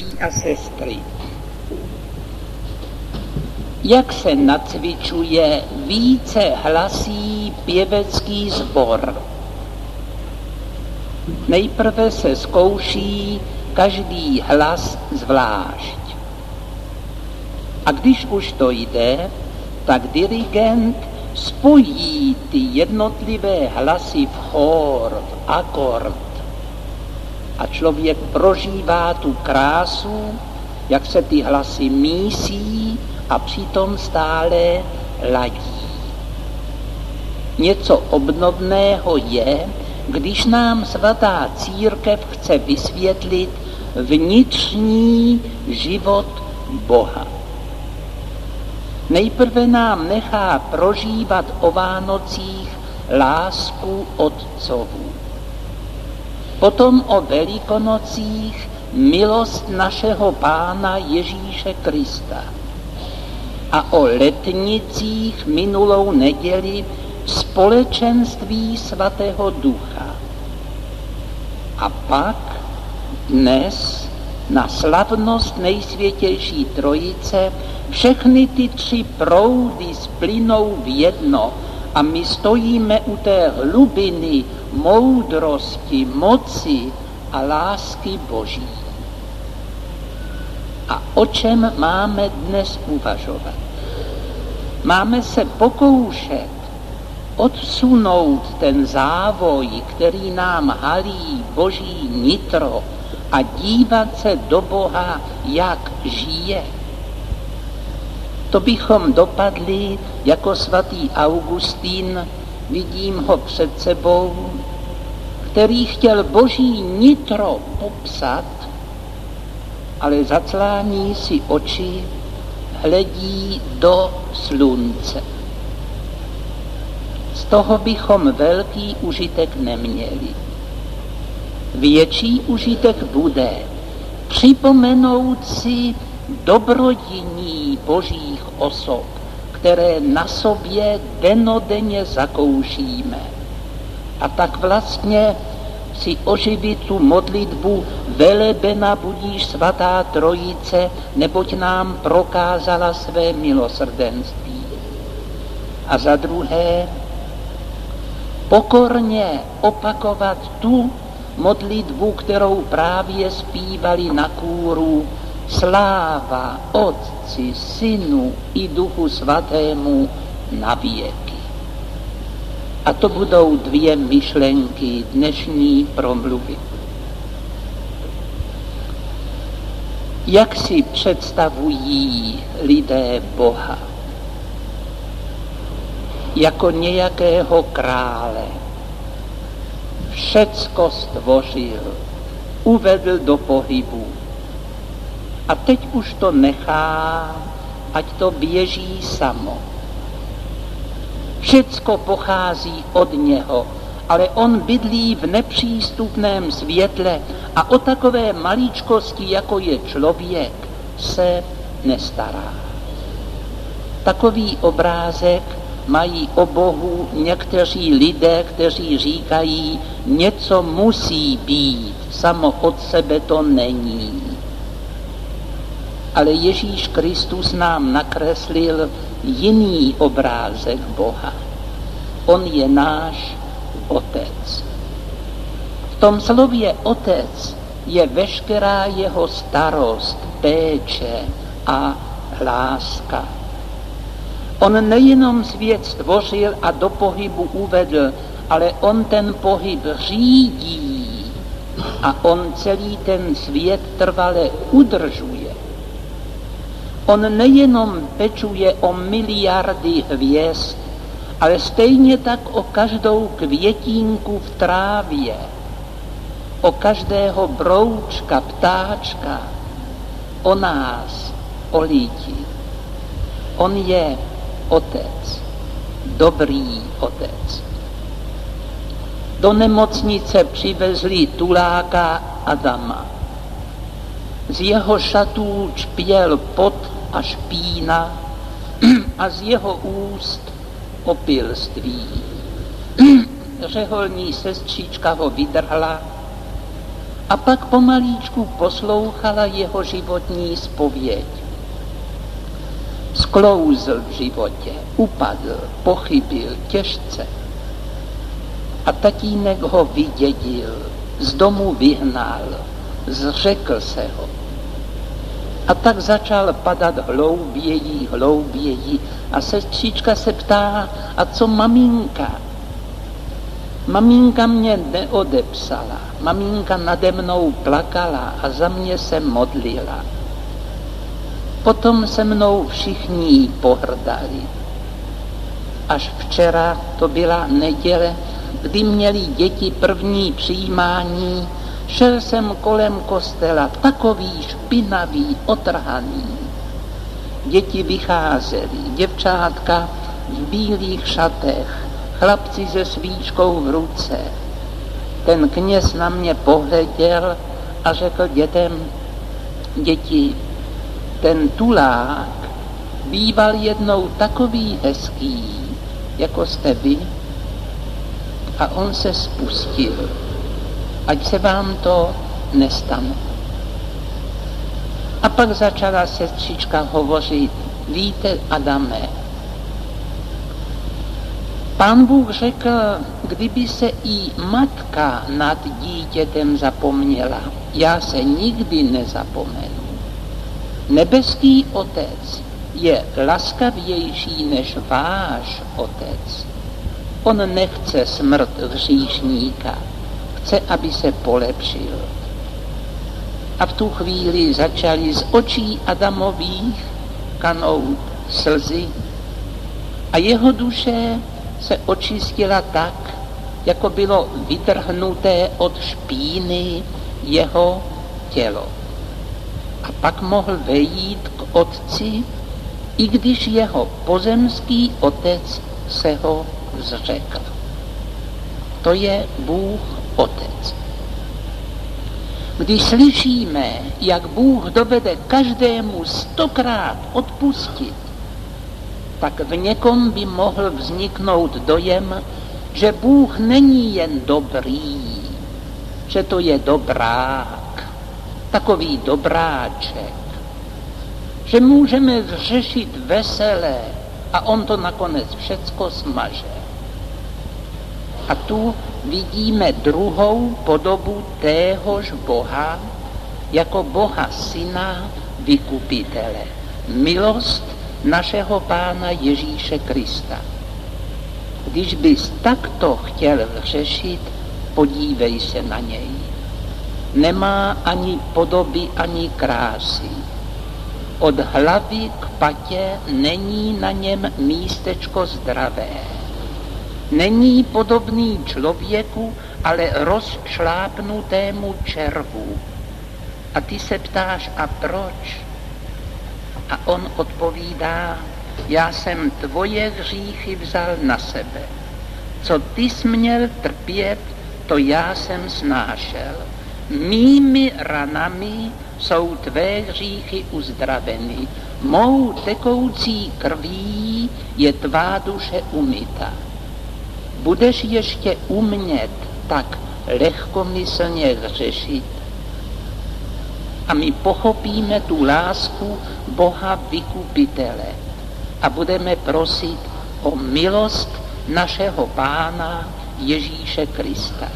bratří a sestry. Jak se nacvičuje více hlasí pěvecký sbor? Nejprve se zkouší každý hlas zvlášť. A když už to jde, tak dirigent spojí ty jednotlivé hlasy v chór, v akord. A člověk prožívá tu krásu, jak se ty hlasy mísí a přitom stále ladí. Něco obdobného je, když nám svatá církev chce vysvětlit vnitřní život Boha. Nejprve nám nechá prožívat o Vánocích lásku otcovou. Potom o Velikonocích milost našeho Pána Ježíše Krista. A o letnicích minulou neděli společenství Svatého Ducha. A pak dnes na slavnost Nejsvětější Trojice všechny ty tři proudy splynou v jedno a my stojíme u té hlubiny moudrosti, moci a lásky Boží. A o čem máme dnes uvažovat? Máme se pokoušet odsunout ten závoj, který nám halí Boží nitro a dívat se do Boha, jak žije. To bychom dopadli jako svatý Augustín, vidím ho před sebou, který chtěl Boží nitro popsat, ale zaclání si oči, hledí do slunce. Z toho bychom velký užitek neměli. Větší užitek bude připomenout si dobrodiní Božích osob, které na sobě dennodenně zakoušíme. A tak vlastně si oživit tu modlitbu velebena budíš svatá Trojice, neboť nám prokázala své milosrdenství. A za druhé, pokorně opakovat tu modlitbu, kterou právě zpívali na kůru: Sláva Otci, Synu i Duchu Svatému na věky. A to budou dvě myšlenky dnešní promluvy. Jak si představují lidé Boha? Jako nějakého krále. Všecko stvořil, uvedl do pohybu. A teď už to nechá, ať to běží samo. Všecko pochází od něho, ale on bydlí v nepřístupném světle a o takové maličkosti, jako je člověk, se nestará. Takový obrázek mají o Bohu někteří lidé, kteří říkají, něco musí být, samo od sebe to není. Ale Ježíš Kristus nám nakreslil jiný obrázek Boha. On je náš Otec. V tom slově Otec je veškerá jeho starost, péče a láska. On nejenom svět stvořil a do pohybu uvedl, ale on ten pohyb řídí a on celý ten svět trvale udržuje. On nejenom pečuje o miliardy hvězd, ale stejně tak o každou květínku v trávě, o každého broučka, ptáčka, o nás, o lidi. On je Otec, dobrý Otec. Do nemocnice přivezli tuláka Adama. Z jeho šatů čpěl pot a špína a z jeho úst opilství. Řeholní sestřička ho vydrhla A pak pomalíčku poslouchala jeho životní zpověď. Sklouzl v životě, upadl, pochybil těžce. A tatínek ho vydědil, z domu vyhnal, zřekl se ho. A tak začal padat hlouběji a sestřička se ptá, a co maminka? Maminka mě neodepsala, maminka nade mnou plakala a za mě se modlila. Potom se mnou všichni pohrdali. Až včera, to byla neděle, kdy měli děti první přijímání, šel jsem kolem kostela, takový špinavý, otrhaný. Děti vycházely, děvčátka v bílých šatech, chlapci se svíčkou v ruce. Ten kněz na mě pohleděl a řekl dětem, děti, ten tulák býval jednou takový hezký, jako jste vy, a on se spustil. Ať se vám to nestane. A pak začala sestřička hovořit, víte, Adame, Pán Bůh řekl, kdyby se i matka nad dítětem zapomněla, já se nikdy nezapomenu. Nebeský Otec je laskavější než váš Otec. On nechce smrt hříšníka, chce, aby se polepšil. A v tu chvíli začaly z očí Adamových kanout slzy a jeho duše se očistila tak, jako bylo vytrhnuté od špíny jeho tělo. A pak mohl vejít k Otci, i když jeho pozemský otec se ho zřekl. To je Bůh Otec. Když slyšíme, jak Bůh dovede každému 100krát odpustit, tak v někom by mohl vzniknout dojem, že Bůh není jen dobrý, že to je dobrák, takový dobráček, že můžeme zřešit veselé a on to nakonec všecko smaže. A tu vidíme druhou podobu téhož Boha jako Boha Syna Vykupitele. Milost našeho Pána Ježíše Krista. Když bys takto chtěl řešit, podívej se na něj. Nemá ani podoby, ani krásy. Od hlavy k patě není na něm místečko zdravé. Není podobný člověku, ale rozšlápnutému červu. A ty se ptáš, a proč? A on odpovídá, já jsem tvoje hříchy vzal na sebe. Co ty jsi měl trpět, to já jsem snášel. Mými ranami jsou tvé hříchy uzdraveny. Mou tekoucí krví je tvá duše umyta. Budeš ještě umět tak lehkomyslně hřešit? A my pochopíme tu lásku Boha Vykupitele a budeme prosit o milost našeho Pána Ježíše Krista.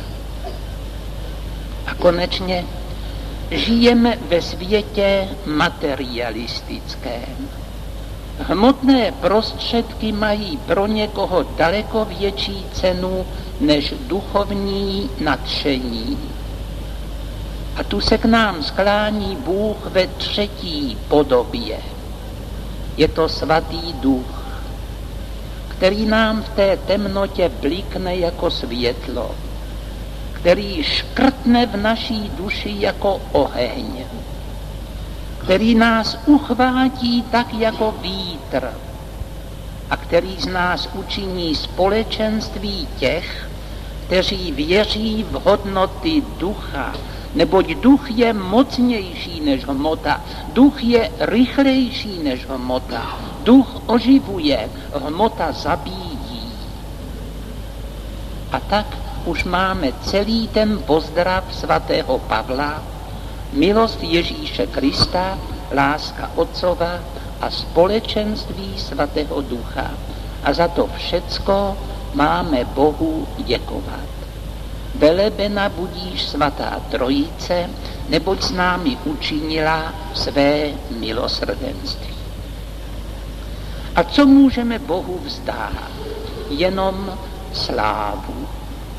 A konečně žijeme ve světě materialistickém. Hmotné prostředky mají pro někoho daleko větší cenu než duchovní nadšení. A tu se k nám sklání Bůh ve třetí podobě. Je to Svatý Duch, který nám v té temnotě blikne jako světlo, který škrtne v naší duši jako oheň, který nás uchvátí tak jako vítr a který z nás učiní společenství těch, kteří věří v hodnoty ducha, neboť duch je mocnější než hmota, duch je rychlejší než hmota, duch oživuje, hmota zabíjí. A tak už máme celý ten pozdrav svatého Pavla, milost Ježíše Krista, láska Otcova a společenství svatého Ducha. A za to všecko máme Bohu děkovat. Velebena budíš svatá Trojice, neboť s námi učinila své milosrdenství. A co můžeme Bohu vzdát? Jenom slávu.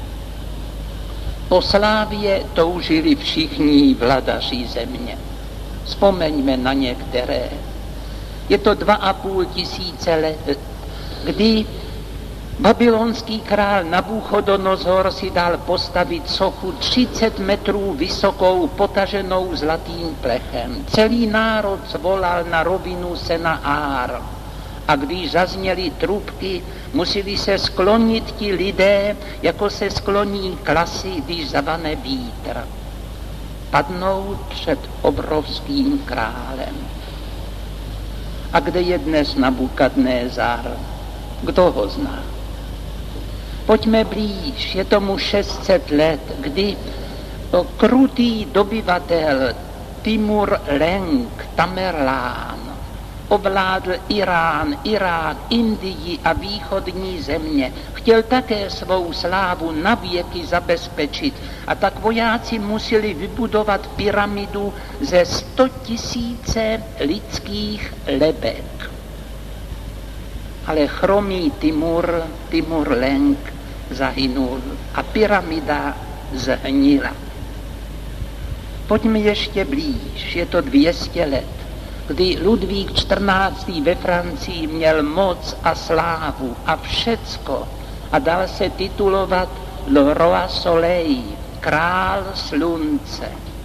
Po slávě toužili všichni vladaři země. Vzpomeňme na některé. Je to 2,5 tisíce let, kdy babylonský král Nabuchodonozor si dal postavit sochu 30 metrů vysokou, potaženou zlatým plechem. Celý národ zvolal na rovinu Senaár. A když zazněly trubky, museli se sklonit ti lidé, jako se skloní klasy, když zavane vítr. Padnout před obrovským králem. A kde je dnes Nabukadnézar? Kdo ho zná? Pojďme blíž, je tomu 600 let, kdy krutý dobyvatel Timur Lenk Tamerlán ovládl Irán, Irák, Indii a východní země. Chtěl také svou slávu navěky zabezpečit a tak vojáci museli vybudovat pyramidu ze 100 000 lidských lebek. Ale chromý Timur Lenk zahynul a pyramida zhnila. Pojďme ještě blíž, je to 200 let, kdy Ludvík XIV. Ve Francii měl moc a slávu a všecko a dal se titulovat Le Roi Soleil, král slunce.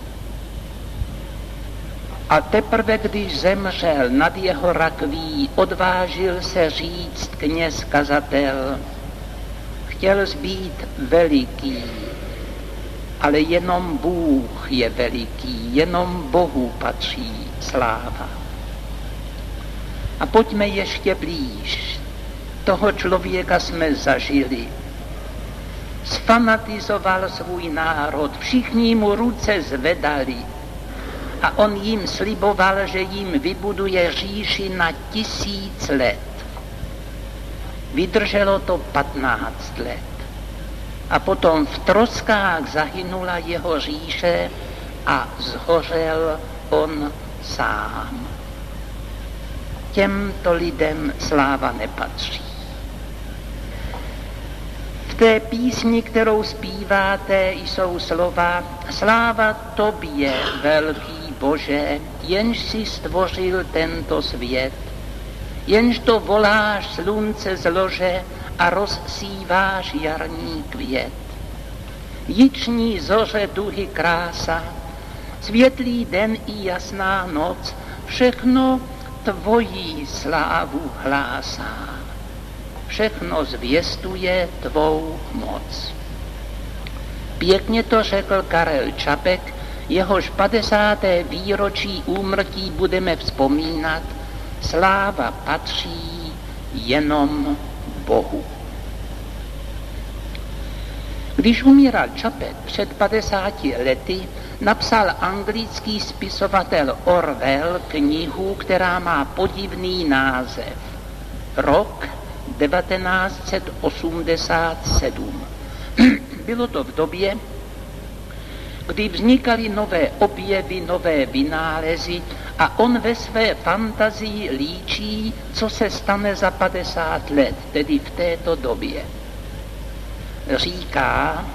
A teprve, když zemřel, nad jeho rakví odvážil se říct kněz kazatel, chtěl být veliký, ale jenom Bůh je veliký, jenom Bohu patří sláva. A pojďme ještě blíž. Toho člověka jsme zažili. Sfanatizoval svůj národ, všichni mu ruce zvedali a on jim sliboval, že jim vybuduje říši na 1000 let. Vydrželo to 15 let. A potom v troskách zahynula jeho říše a zhořel on sám. Těmto lidem sláva nepatří. V té písni, kterou zpíváte, jsou slova sláva tobě, velký Bože, jenž si stvořil tento svět, jenž to voláš slunce z lože a rozsíváš jarní květ. Jiční zoře duhy krása, světlý den i jasná noc, všechno tvojí slávu hlásá. Všechno zvěstuje tvou moc. Pěkně to řekl Karel Čapek, jehož 50. výročí úmrtí budeme vzpomínat. Sláva patří jenom Bohu. Když umíral Čapek před 50 lety, napsal anglický spisovatel Orwell knihu, která má podivný název. Rok 1987. Bylo to v době, kdy vznikaly nové objevy, nové vynálezy a on ve své fantazii líčí, co se stane za 50 let, tedy v této době. Říká,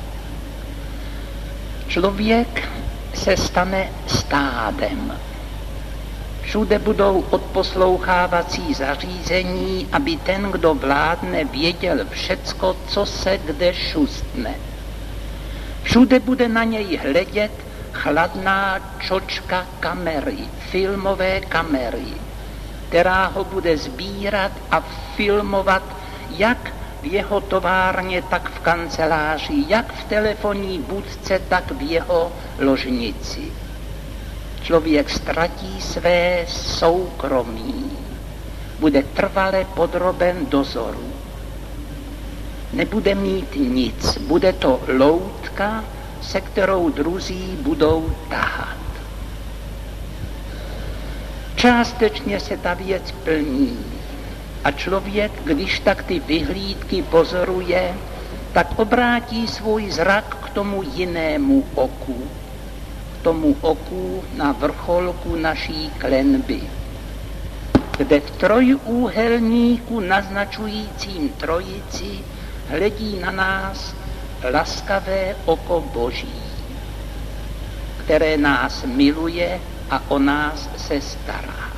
člověk se stane stádem. Všude budou odposlouchávací zařízení, aby ten, kdo vládne, věděl všecko, co se kde šustne. Všude bude na něj hledět chladná čočka kamery, filmové kamery, která ho bude sbírat a filmovat jak v jeho továrně, tak v kanceláři, jak v telefonní budce, tak v jeho ložnici. Člověk ztratí své soukromí, bude trvale podroben dozoru. nebude mít nic. Bude to loutka, se kterou druzí budou tahat. Částečně se ta věc plní. A člověk, když tak ty vyhlídky pozoruje, tak obrátí svůj zrak k tomu jinému oku. K tomu oku na vrcholku naší klenby, kde v trojúhelníku naznačujícím trojici hledí na nás laskavé oko Boží, které nás miluje a o nás se stará.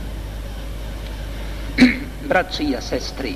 Bratři a sestry,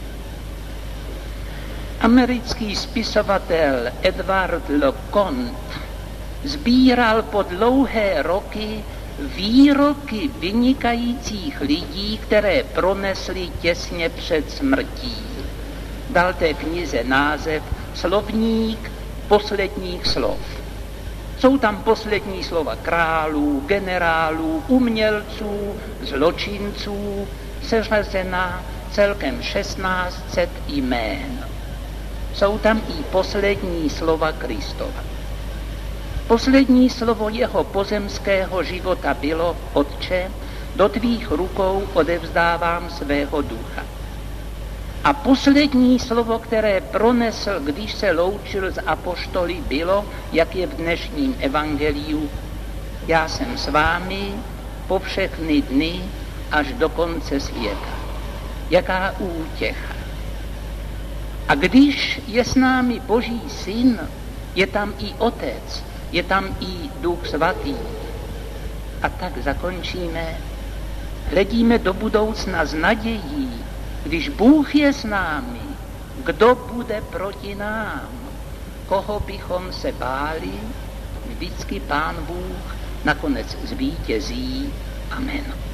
americký spisovatel Edward LeConte sbíral po dlouhé roky výroky vynikajících lidí, které pronesli těsně před smrtí. Dal té knize název Slovník posledních slov. Jsou tam poslední slova králů, generálů, umělců, zločinců, seřazená celkem 1600 jmén. Jsou tam i poslední slova Kristova. Poslední slovo jeho pozemského života bylo: Otče, do tvých rukou odevzdávám svého ducha. A poslední slovo, které pronesl, když se loučil s apoštoly, bylo, jak je v dnešním evangeliu: Já jsem s vámi po všechny dny až do konce světa. Jaká útěcha. A když je s námi Boží syn, je tam i Otec, je tam i Duch Svatý. A tak zakončíme. Hledíme do budoucna s nadějí. Když Bůh je s námi, kdo bude proti nám? Koho bychom se báli? Vždycky Pán Bůh nakonec zvítězí. Amen.